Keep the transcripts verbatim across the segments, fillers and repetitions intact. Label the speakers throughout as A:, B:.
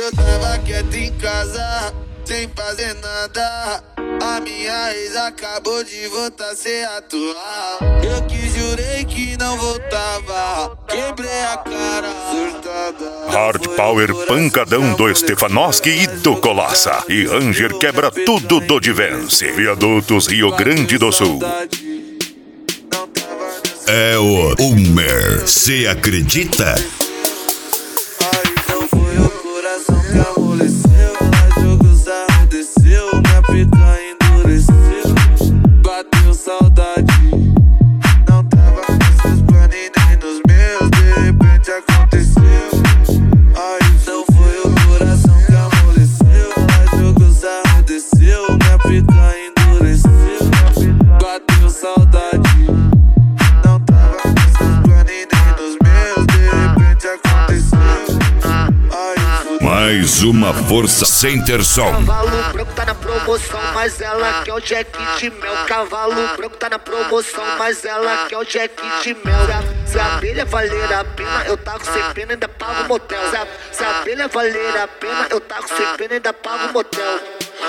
A: eu tava quieto em casa, sem fazer nada. A minha ex acabou de voltar a ser atual. Eu que jurei que não voltava, quebrei a cara, surtada.
B: Hard Power Pancadão do Stefanowski e do Colossa. E Ranger quebra tudo do Divence. Viadutos, Rio Grande do Sul.
C: É o Homer, cê acredita?
A: Aí não foi o coração que amoleceu, ela jogou sarro, desceu, minha pica endureceu, bateu saudade. Não tava nos seus planos e nem nos meus, de repente aconteceu. Aí não foi o coração que amoleceu, ela jogou sarro, desceu, minha pica endureceu, bateu saudade.
C: Mais uma força Center Som.
D: Cavalo branco tá na promoção, mas ela quer o Jack de mel. Cavalo branco tá na promoção, mas ela quer o Jack de mel. Se a abelha valer a pena, eu taco sem pena, ainda pago motel. Se a, se a abelha valer a pena, eu taco sem pena, ainda pago motel.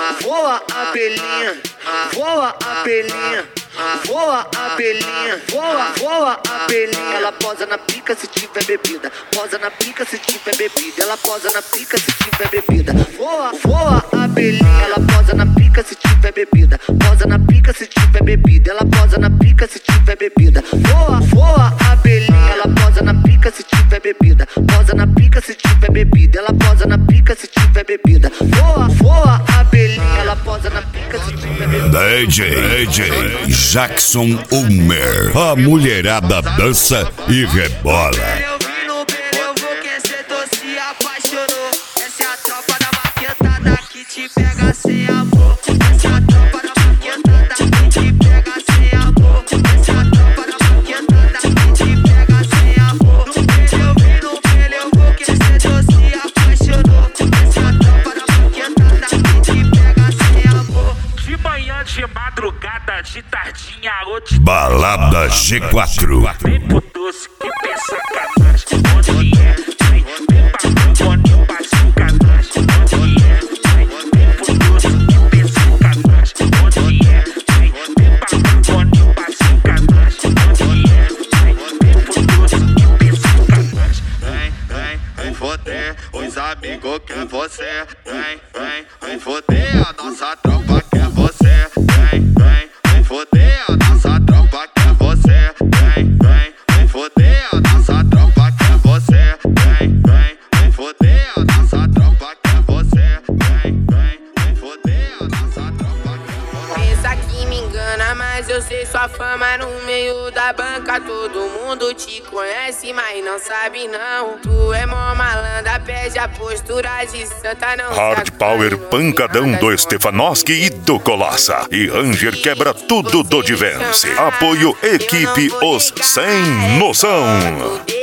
D: Voa abelhinha, voa abelhinha, voa abelhinha, voa, voa abelhinha. Ela posa na pica se tiver bebida, posa na pica se tiver bebida. Ela posa na pica se tiver bebida. Voa, voa abelhinha. Ela posa na pica se tiver bebida, posa na pica se tiver bebida. Ela posa na pica se tiver bebida. Voa, voa abelhinha. Ela posa na pica se tiver bebida, posa na pica se tiver bebida. Ela posa na pica se tiver bebida. Voa, voa abelhinha. Ela posa na pica se tiver bebida.
C: D J, D J Jackson Homer. A mulherada dança e rebola.
A: Eu vi no Berevo que cê se apaixonou. Essa é a tropa da maquetada que te pega sem amor. Essa é a tropa da maquetada que te pega sem amor. Essa é a tropa da maquetada que te pega sem amor. Eu vi no Berevo que cê se apaixonou. Essa é a tropa da maquetada que te pega sem amor.
E: De manhã, de madrugada, de tardinha ou de
C: Balada G quatro.
E: vem pro doce que tem sacanagem. Onde é? Vem, vem pra Antônio, passo cadastro. Onde é? Vem, vem pro doce que tem sacanagem. Onde é? Vem, vem pra Antônio, passo cadastro. Onde é? Vem, vem pro doce que tem sacanagem.
A: Vem, vem, vem foder, os amigos quer você. Vem, vem, vem foder, a nossa tropa quer você. Vem, vem, vem foder, a nossa tropa quer você. Vem, vem, vem foder, a nossa tropa quer você. Vem, vem, vem foder, a nossa tropa quer você. Vem, vem, vem foder, a nossa tropa quer você.
F: Pensa que me engana, mas eu sei sua fama no meio da banca. Todo mundo te conhece, mas não sabe não. Tu é mó malandra, pede a postura de santa, não.
B: Hard Power Pancadão do Stefanowski e do Colossa. E Ranger quebra tudo do Divence. Apoio Equipe Os Sem Noção.